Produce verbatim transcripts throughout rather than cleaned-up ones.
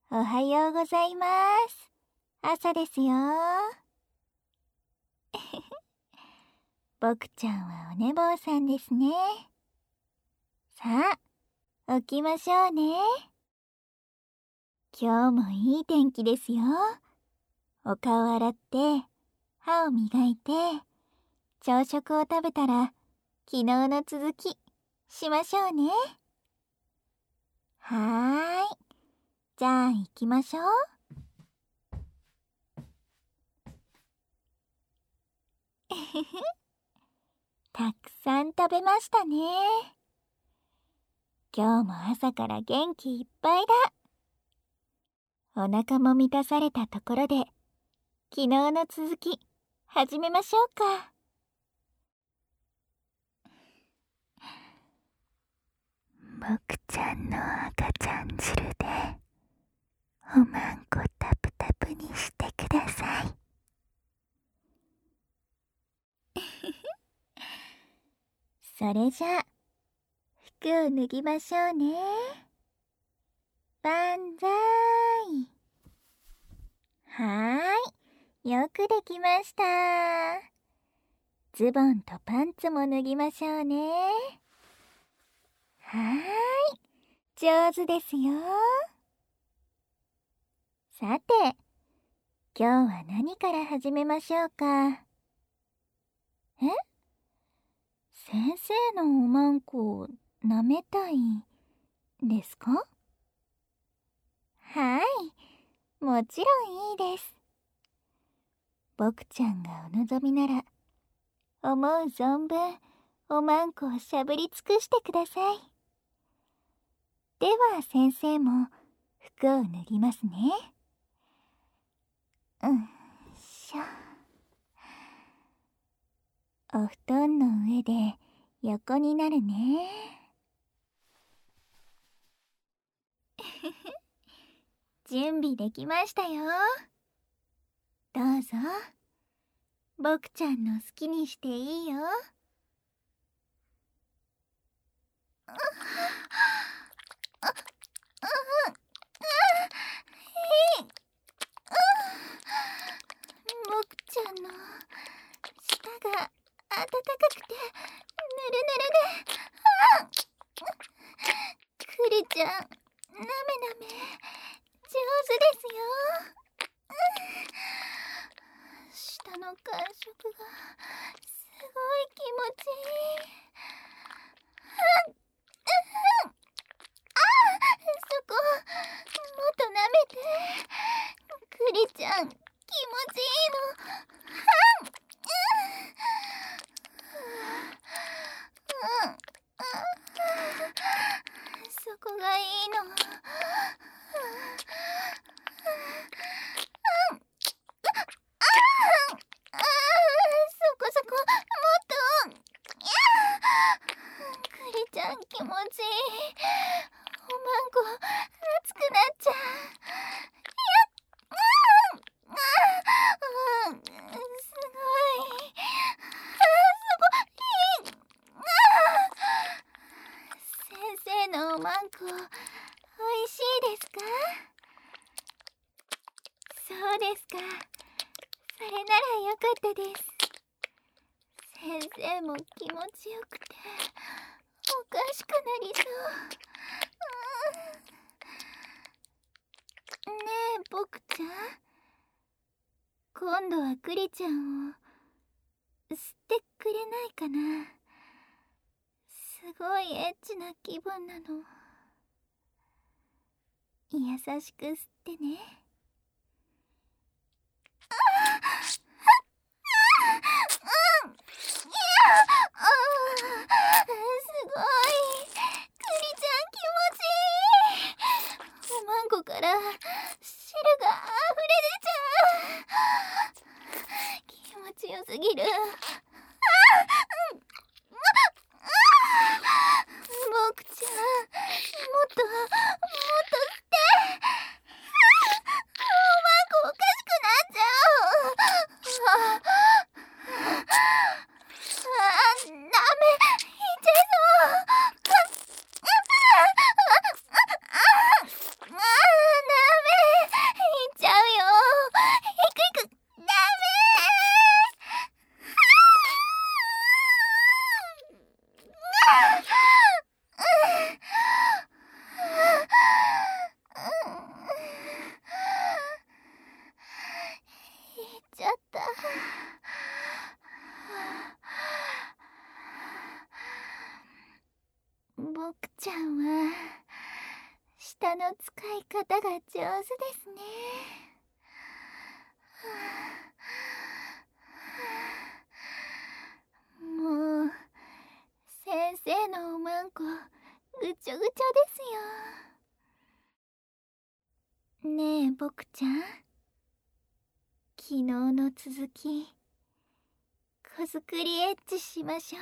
おはようございます。朝ですよ。僕ちゃんはお寝坊さんですね。さあ、起きましょうね。今日もいい天気ですよ。お顔洗って、歯を磨いて、朝食を食べたら、昨日の続き、しましょうね。はーい。じゃあ行きましょう。たくさん食べましたね。今日も朝から元気いっぱいだ。お腹も満たされたところで、昨日の続き、始めましょうか。僕ちゃんの赤ちゃん汁で、おまんこタプタプにしてください。それじゃあ、服を脱ぎましょうね。万歳。はーい、よくできました。ズボンとパンツも脱ぎましょうね。はーい、上手ですよ。さて、今日は何から始めましょうか。え？先生のおまんこを舐めたいですか？はい、もちろんいいです。僕ちゃんがお望みなら、思う存分おまんこをしゃぶり尽くしてください。では先生も服を脱ぎますね。うんしょ。お布団の上で横になるね。準備できましたよ。どうぞ。僕ちゃんの好きにしていいよ。僕ちゃんの舌が温かくてぬるぬるで、クリちゃんなめなめ上手ですよ。舌の感触がすごい気持ちいい。そこもっと舐めて。クリちゃん気持ちいいの。そこがいいの。そこそこもっと。クリちゃん気持ちいい。おまんこ熱くなっちゃう。すごい。そこいい。先生のおまんこおいしいですか？そうですか。それならよかったです。先生も気持ちよくておかしくなりそう。ねえ僕ちゃん、今度はクリちゃんを吸ってくれないかな。すごいエッチな気分なの。優しく吸ってね。すごい。クリちゃん気持ちいい。おまんこから汁があふれ出ちゃう。気持ちよすぎる。僕ちゃんもっともっと吸って。おまんこおかしくなっちゃう。あ、ダメ、いっちゃいそう。あ、ダメ。 体の使い方が上手ですね。もう先生のおまんこぐちょぐちょですよ。ねえ僕ちゃん、昨日の続き子作りエッチしましょ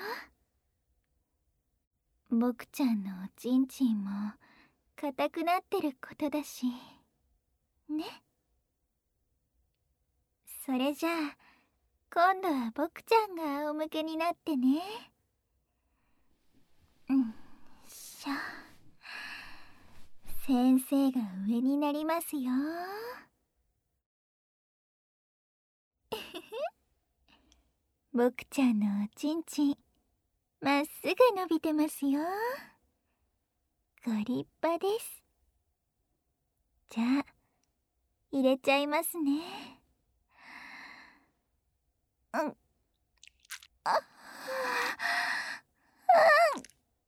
う。僕ちゃんのおちんちんも硬くなってることだしね。それじゃあ今度は僕ちゃんが仰向けになってね。うんしょ。先生が上になりますよ。僕ちゃんのおちんちんまっすぐ伸びてますよ。ご立派です。じゃあ入れちゃいますね。うん。あっ、うん。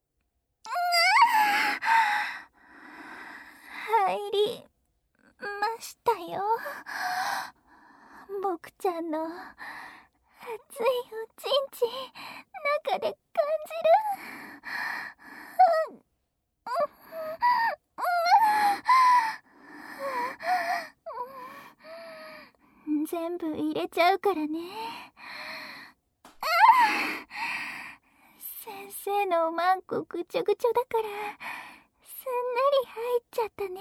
入りましたよ。僕ちゃんの熱いおちんちん中で感じる。全部入れちゃうからね。先生のおまんこぐちょぐちょだからすんなり入っちゃったね。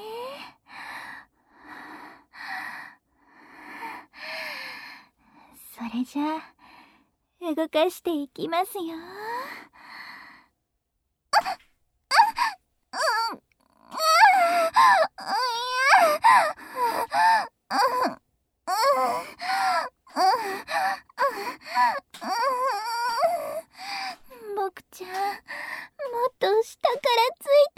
それじゃあ動かしていきますよ。僕ちゃんもっと下からつい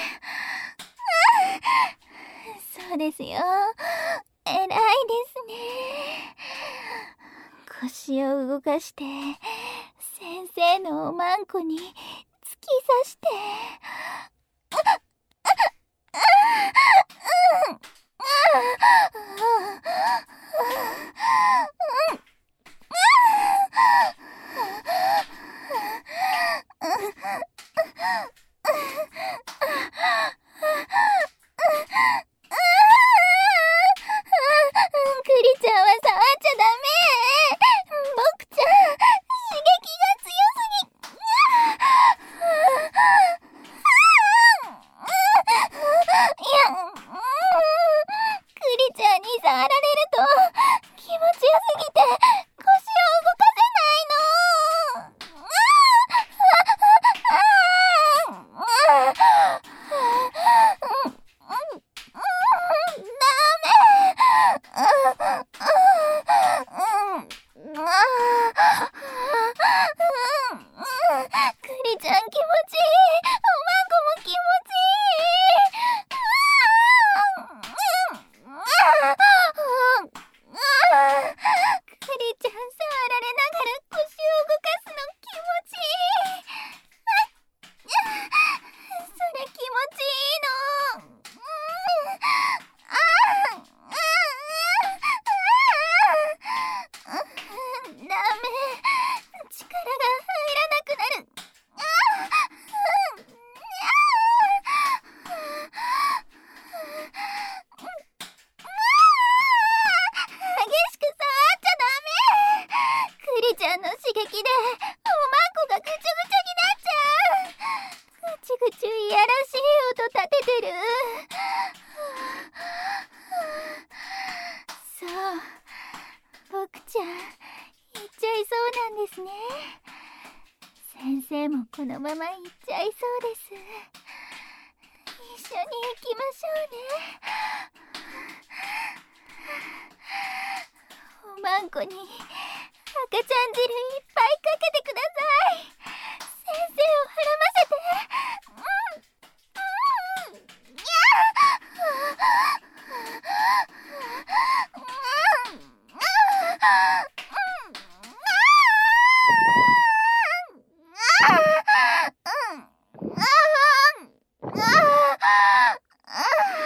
て。そうですよ、偉いですね。腰を動かして先生のおまんこに突き刺して。クリちゃんは触っちゃダメ。僕ちゃん刺激が強すぎ。いや、クリちゃんに触られると気持ちよすぎて腰を動かせないの。クリちゃん気持ちいい。おまんこも気持ちいい。クリちゃん触られながら腰を動かすの気持ちいい。それ気持ちいいの。ダメ、力が入らなくなる。激しく触っちゃダメ。クリちゃんの刺激でおまんこがぐちょぐちょになっちゃう。ぐちぐちいやらしい音立ててる。そう、僕ちゃん行っちゃいそうなんですね。先生もこのまま行っちゃいそうです。一緒に行きましょうね。おまんこに赤ちゃん汁いっぱいかけてください。先生をはらませて。うんうん、にゃー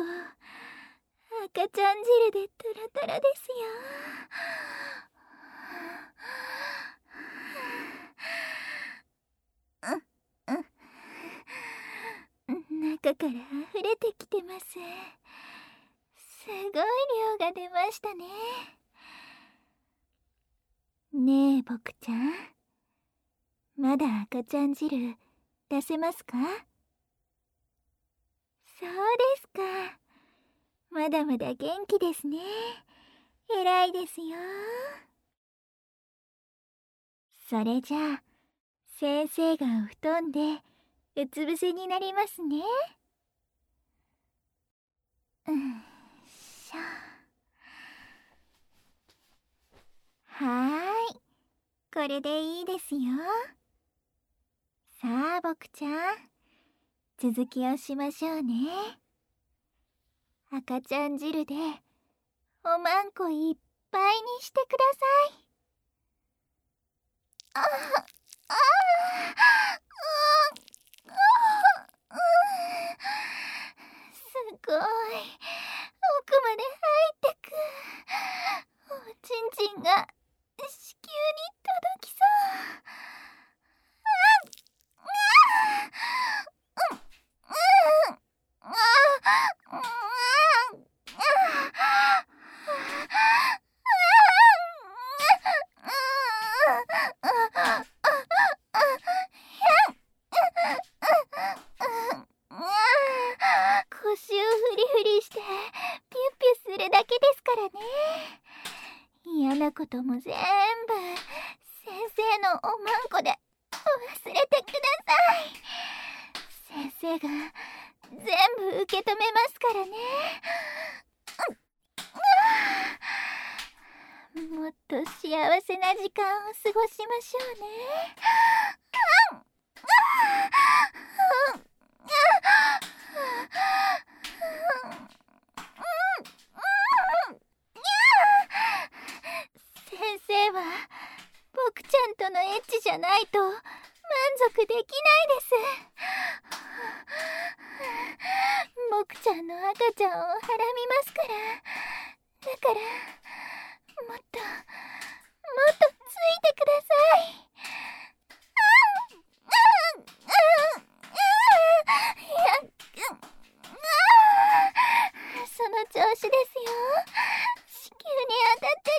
赤ちゃん汁でトロトロですよ。中から溢れてきてます。すごい量が出ましたね。ねえボクちゃん、まだ赤ちゃん汁出せますか？そうですか。まだまだ元気ですね。偉いですよ。それじゃあ先生がお布団でうつ伏せになりますね。うんしょ。はーい、これでいいですよ。さあボクちゃん、続きをしましょうね。赤ちゃん汁でおまんこいっぱいにしてください。あああすごい、奥まで入ってく。おちんちんが子宮に届きそう。腰をフリフリしてピュッピュするだけですからね。嫌なことも全部先生のおまんこで忘れてください。先生が全部受け止めますからね。もっと幸せな時間を過ごしましょうね。先生は僕ちゃんとのエッチじゃないと満足できないです。僕ちゃんの赤ちゃんをはらみますから。だからもっともっとついてください。その調子ですよ。子宮に当たって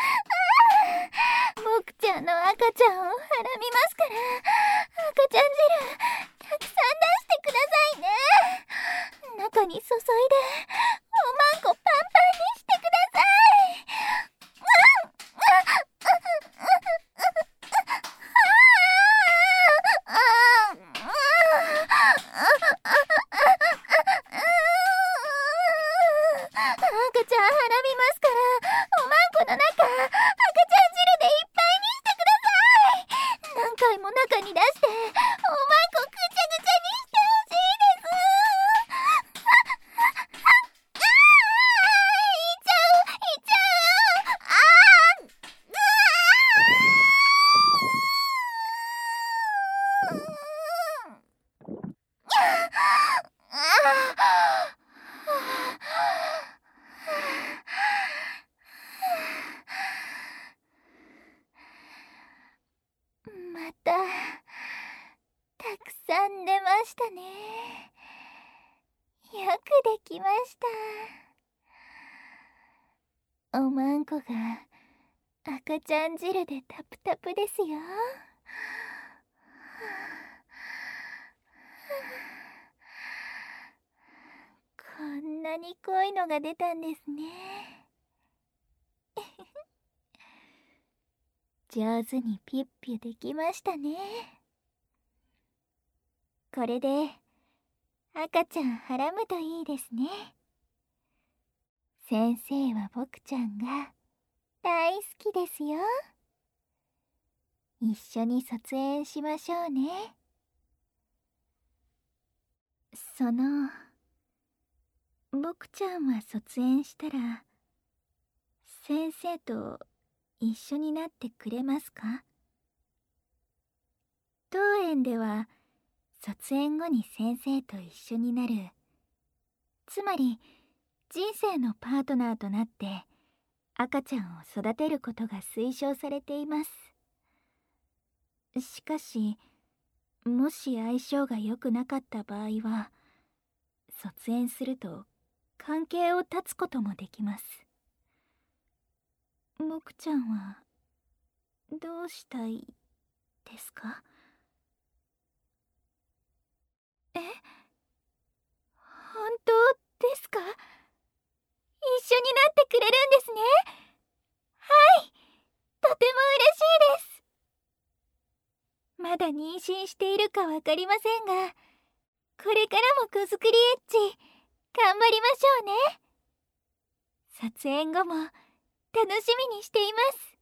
る。僕ちゃんの赤ちゃんをはらみますから、赤ちゃん汁たくさん出してくださいね。中に注いでおまんこパンパンにしてください。赤ちゃんはらみますから、おまんこの中赤ちゃん汁でいっぱいにしてください。何回も中に出しておまんこぐちゃぐちゃにしてほしいです。ああいっちゃういっちゃう。あああまたたくさん出ましたね。よくできました。おまんこが赤ちゃん汁でタプタプですよ。こんなに濃いのが出たんですね。上手にピュッピュできましたね。これで赤ちゃんはらむといいですね。先生は僕ちゃんが大好きですよ。一緒に卒園しましょうね。その僕ちゃんは卒園したら先生と一緒になってくれますか？当園では卒園後に先生と一緒になるつまり人生のパートナーとなって赤ちゃんを育てることが推奨されています。しかし、もし相性が良くなかった場合は、卒園すると関係を断つこともできます。僕ちゃんはどうしたいですか？え、本当ですか？一緒になってくれるんですね。はい、とても嬉しいです。まだ妊娠しているかわかりませんが、これからも子作りエッチ頑張りましょうね。撮影後も楽しみにしています。